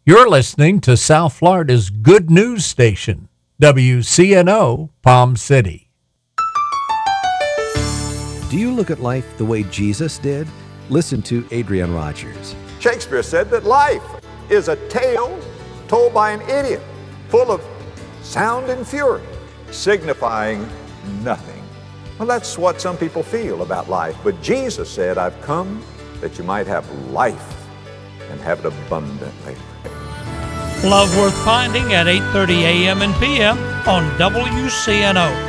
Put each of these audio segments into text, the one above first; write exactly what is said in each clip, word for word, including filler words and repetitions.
You're listening to South Florida's good news station, W C N O Palm City. Do you look at life the way Jesus did? Listen to Adrian Rogers. Shakespeare said that life is a tale told by an idiot, full of sound and fury, signifying nothing. Well, that's what some people feel about life. But Jesus said, I've come that you might have life and have it abundantly. Love Worth Finding at eight thirty a.m. and p m on W C N O.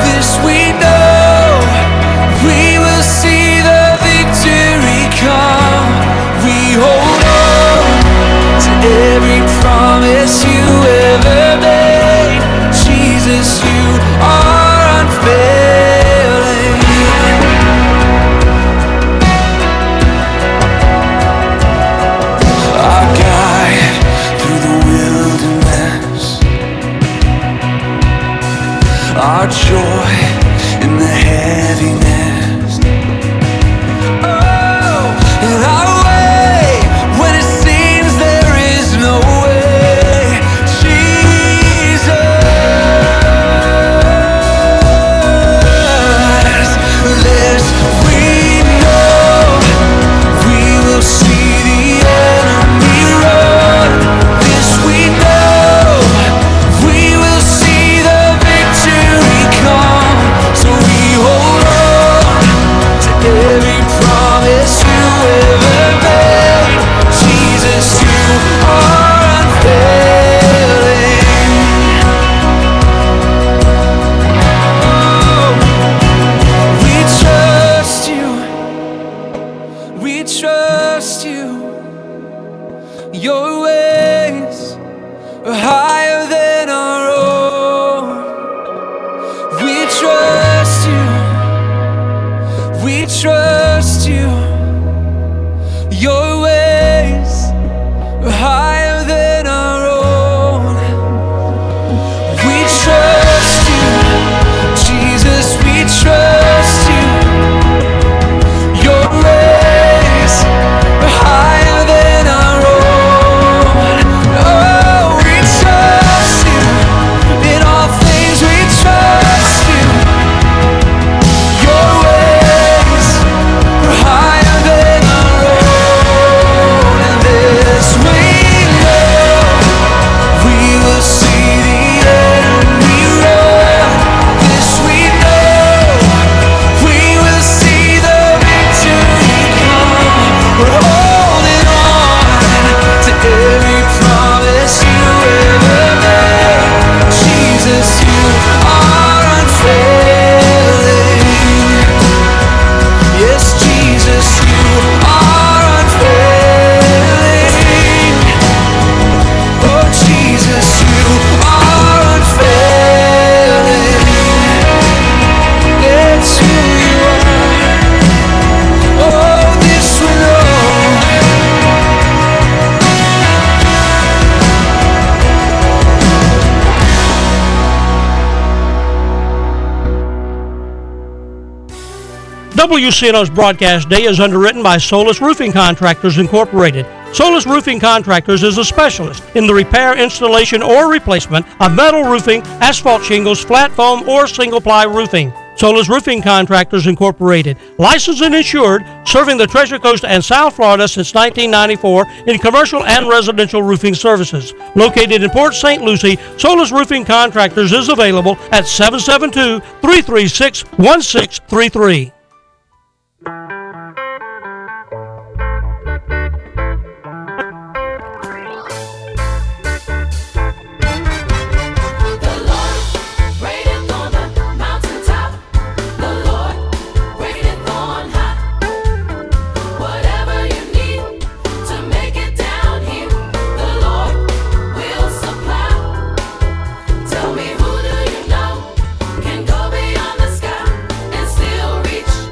We will see the victory come. W C N O's broadcast day is underwritten by Solus Roofing Contractors Incorporated. Solus Roofing Contractors is a specialist in the repair, installation, or replacement of metal roofing, asphalt shingles, flat foam, or single-ply roofing. Solus Roofing Contractors Incorporated, licensed and insured, serving the Treasure Coast and South Florida since nineteen ninety-four in commercial and residential roofing services. Located in Port Saint Lucie, Solus Roofing Contractors is available at seven seven two, three three six, one six three three. Tell me, who do you know can go beyond the sky and still reach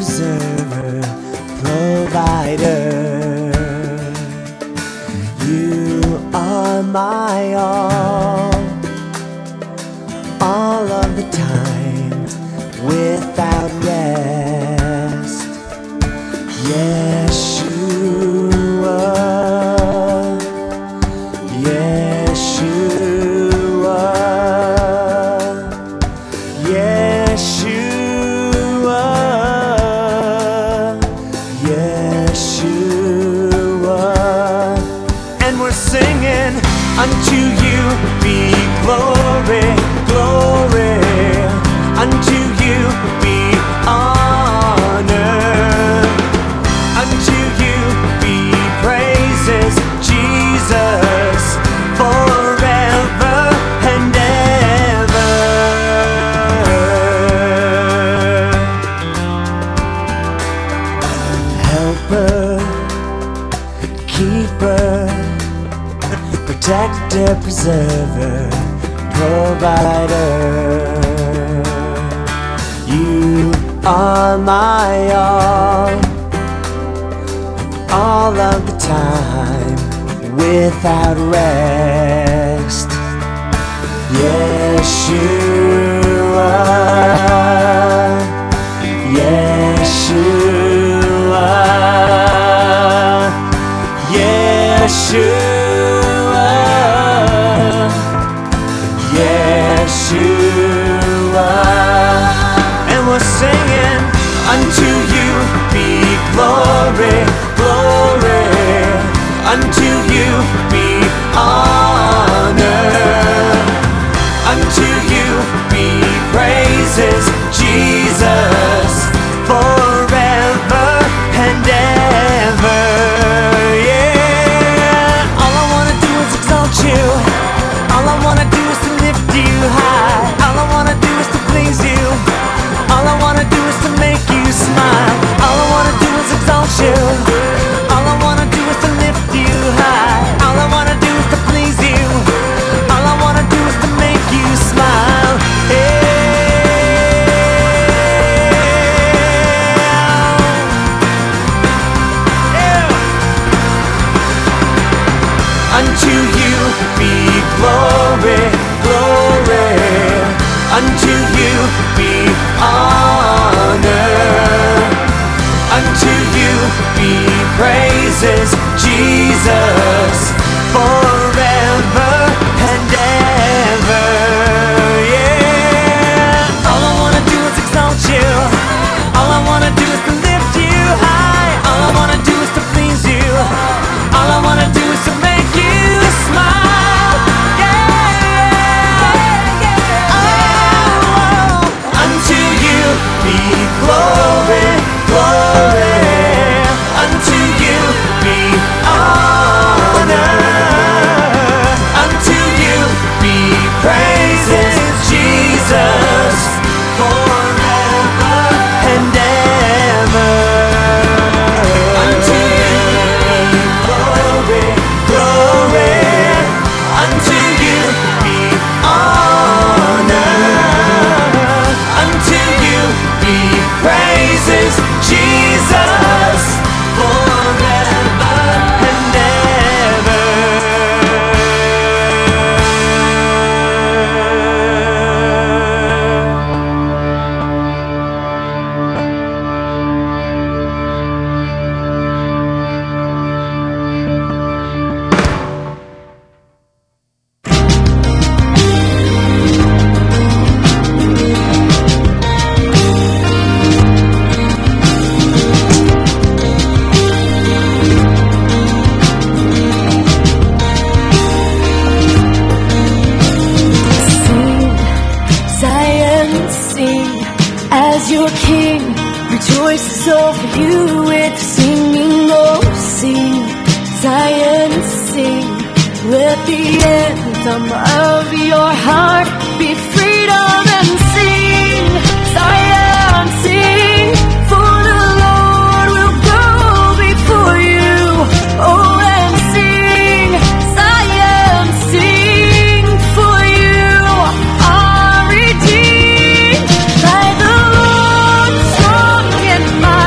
preserver, provider. You are my all, all of the time, without rest. Yeshua, Yeshua, Yeshua, Yeshua. And we're singing, unto you be glory, glory, unto you be honor, unto you be praises, Jesus, forever and ever. Helper, keeper, protector, preserver, provider. You are my all, all of the time, without rest. Yeshua, Yeshua, Yeshua, Yeshua. And we're singing, unto you be glory, glory, unto you be honor, unto you be praises, Jesus, forever and ever. Yeah, all I wanna do is exalt you. All I wanna do is to lift you high. All I wanna do is to please you. All I wanna do is to make you smile. All I wanna do is exalt you. All I wanna do is to lift you high. All I wanna do is to please you. All I wanna do is to make you smile. Yeah. Yeah. Unto you be glory, glory, unto you be honor, unto you be praises, Jesus, forever and ever. Yeah, all I wanna do is exalt you. All I wanna do is to lift you high. All I wanna do is to please you. All I wanna do is to make you smile. Yeah, yeah. Oh, unto you be glory, glory, unto you be honor, unto you be praises, Jesus, forever and ever. Unto you be glory, glory, unto you be honor, unto you be praises, Jesus, forever and ever. Sing, Zion, sing, as your King rejoices over you with singing. Oh, sing, Zion, sing, let the anthem of your heart be freedom and sing, Zion, sing, for the Lord will go before you. Oh, and sing, Zion, sing, for you are redeemed by the Lord strong and mighty.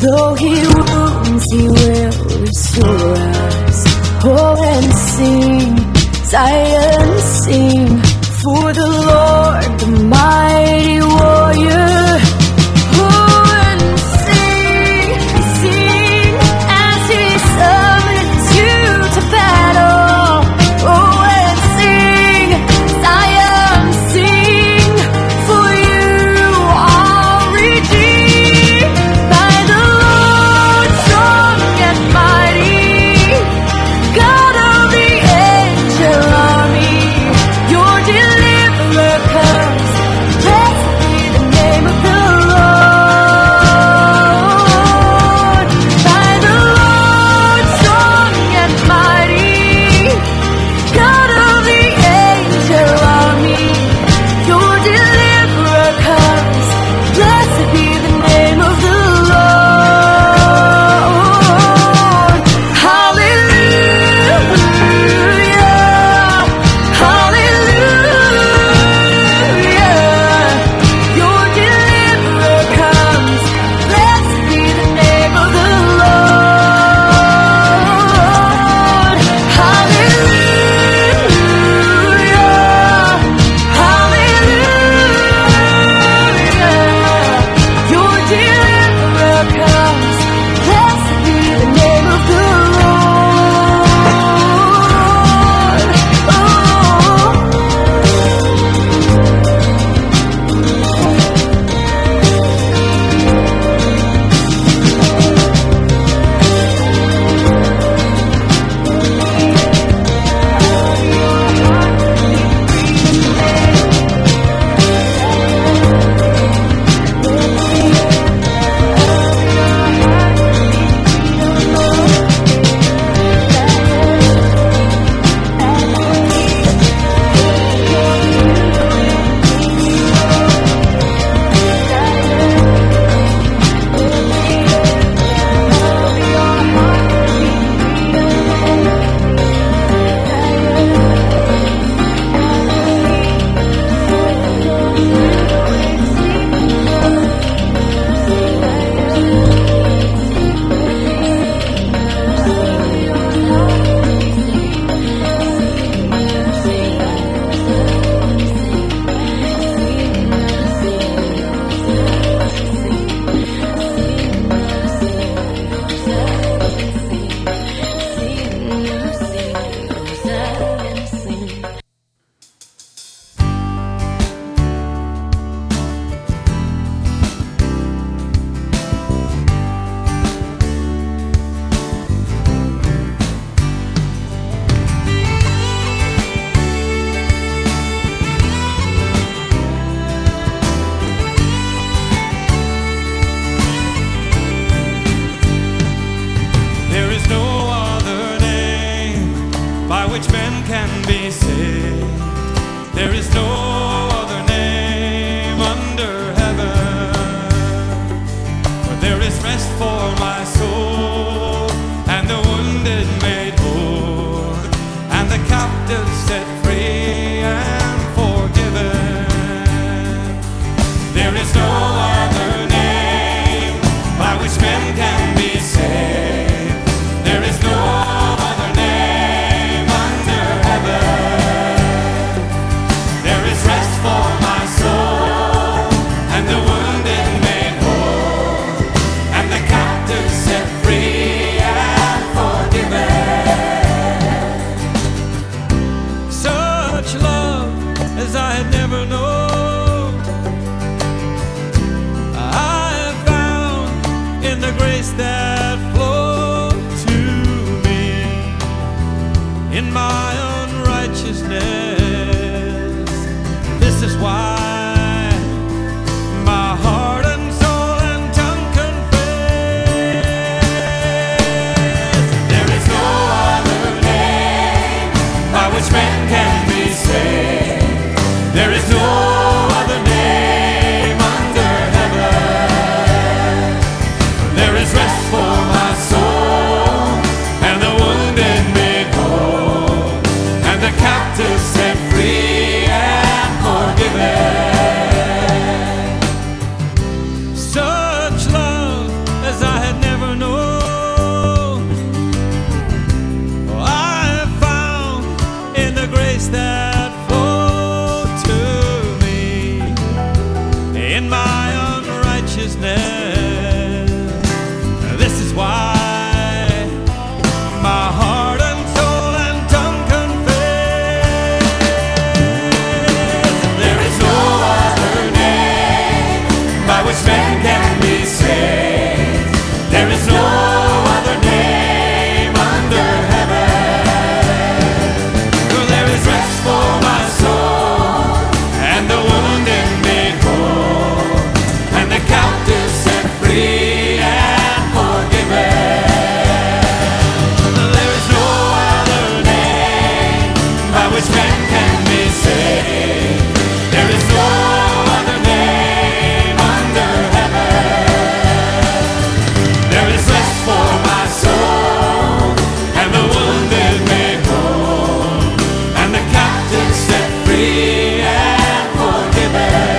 Though he wounds, he will restore us. Oh, and sing, Zion, sing, for the Lord, the mighty warrior. Oh, and sing, sing, as he summons you to battle. Oh, and sing, Zion, sing, for you are redeemed by the Lord, strong and mighty, God of the angel army. Your deliverer comes. Blessed be the name of the Lord. By the Lord, strong and mighty, God of the angel army. Your deliverer comes. Blessed be the name of the Lord. Hallelujah. Hallelujah. Your deliverer comes. Blessed be the name of the Lord. Hallelujah. Hallelujah. Your deliverer comes. Blessed be the name of the Lord. Oh. There is no other name by which men can be saved. There is no other name under heaven. For there is rest for my soul, and the wounded made whole, and the captives set free and forgiven. There is no other name by which men can be saved. There is no other name under heaven. There is rest for my soul, and the wounded made whole, and the captives set free and forgiven. Such love as I had never known, I have found in the grace that flowed to me in my unrighteousness. This is why my heart and soul and tongue confess. There is no other name by which men can be saved. There is no other name under heaven. There is rest for righteousness. This is why my heart and soul and tongue confess. There is no other name by which man can be saved. There is no other name under heaven. For there is rest for my soul, and the wounded made whole, and the captives set free and forgiven. There is no other name by which men can be saved. There is no other name under heaven. There is rest for my soul, and the wounded made whole, and the captives set free and forgiven.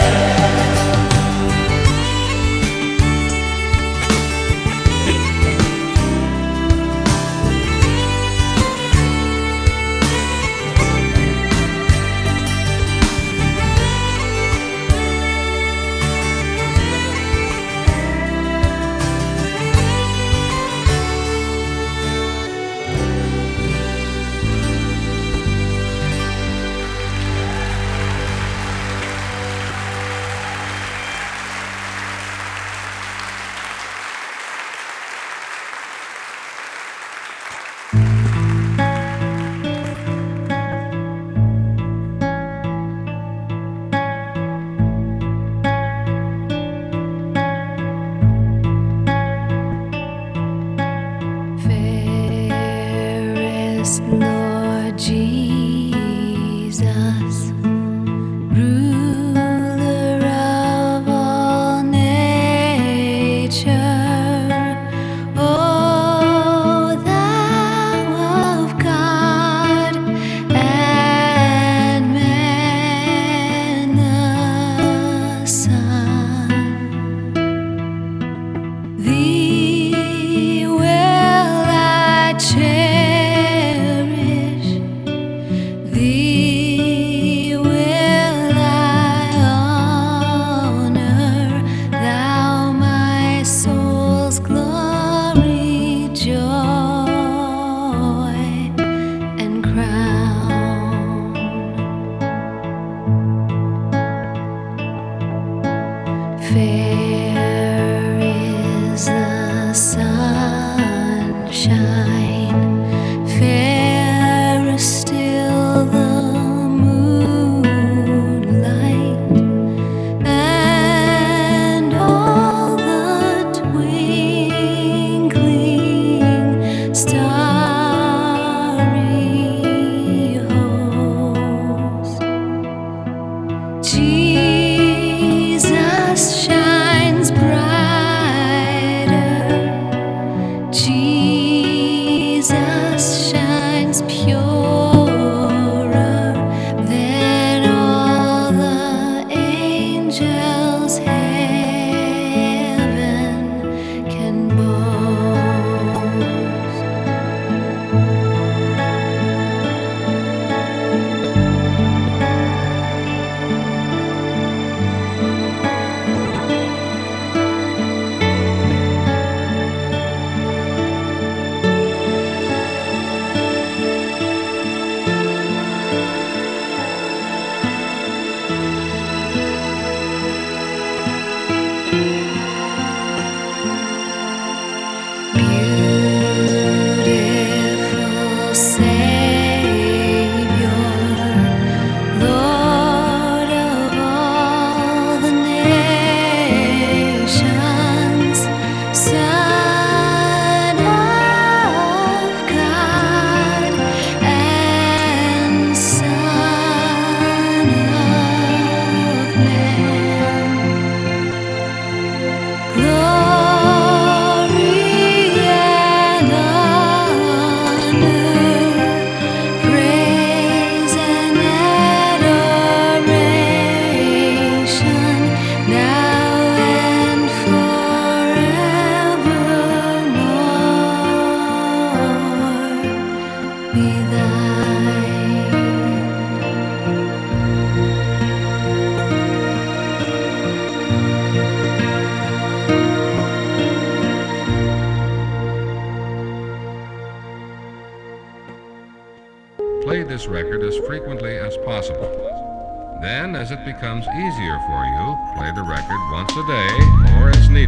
Fairest Lord Jesus, ruler of all nature, O thou of God and man the Son. Thee will I cherish this record as frequently as possible. Then, as it becomes easier for you, play the record once a day or as needed.